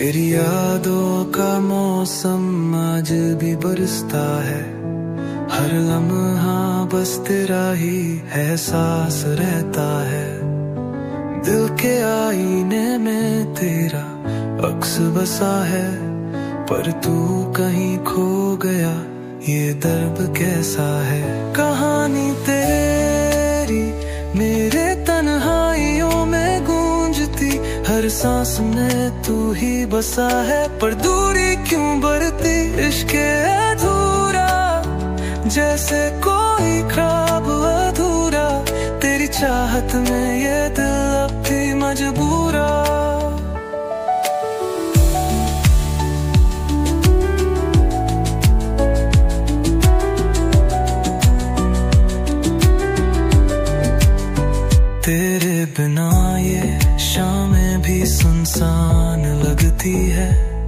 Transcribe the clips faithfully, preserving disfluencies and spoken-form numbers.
तेरी यादों का मौसम आज भी बरसता है, हर लम्हा बस तेरा ही एहसास रहता है। दिल के आईने में तेरा अक्स बसा है, पर तू कहीं खो गया, ये दर्द कैसा है। कहानी तेरी मेरे तन्हाइयों में गूंजती, हर सांस में तू ही बसा है, पर दूरी क्यों बढ़ती। इश्क अधूरा जैसे कोई ख्वाब अधूरा, तेरी चाहत में ये दिल अब भी मजबूरा। तेरे बिना ये शामें भी सुनसान लगती है,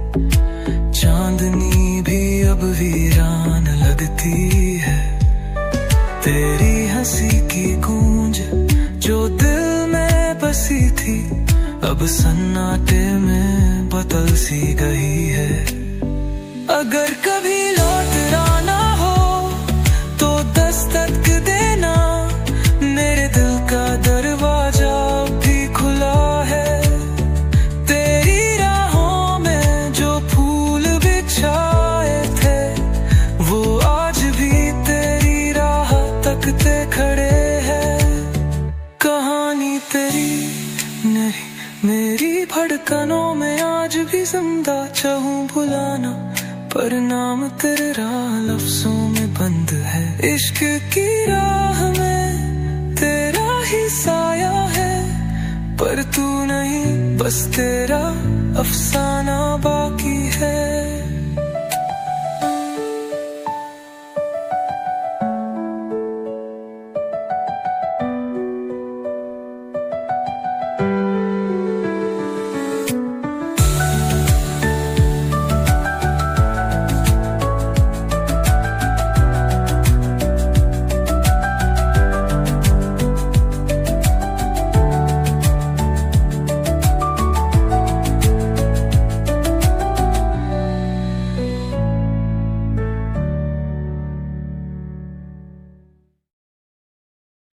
चांदनी भी अब वीरान लगती है। तेरी हंसी की गूंज जो दिल में बसी थी, अब सन्नाटे में बदल सी गई है। अगर कभी लौटना ना हो तो दस्तक देना, मेरे दिल का दरवाजा भी खुला है। तेरी राहों में जो फूल बिछाए थे, वो आज भी तेरी राह तकते खड़े हैं। कहानी तेरी नहीं मेरी धड़कनों में आज भी जिंदा, चाहूं भुलाना पर नाम तेरा लफ्जों में बंद है। इश्क की राह में तेरा ही साया है, पर तू नहीं, बस तेरा अफसाना बाकी